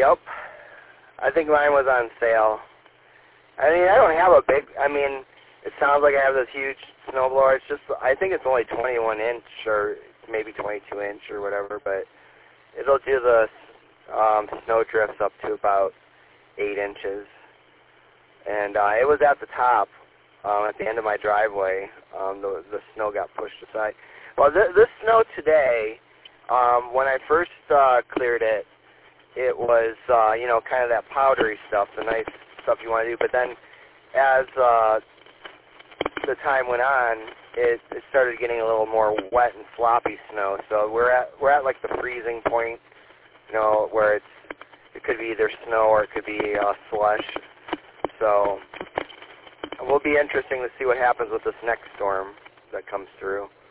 Yep. I think mine was on sale. I mean, I don't have a big, it sounds like I have this huge snowblower. It's just, I think it's only 21 inch or maybe 22 inch or whatever, but it'll do the snow drifts up to about 8 inches. And it was at the top, at the end of my driveway. The snow got pushed aside. Well, this snow today, when I first cleared it, it was, kind of that powdery stuff, the nice stuff you want to do. But then as the time went on, it started getting a little more wet and floppy snow. So we're at like the freezing point, where it could be either snow or it could be slush. So it will be interesting to see what happens with this next storm that comes through.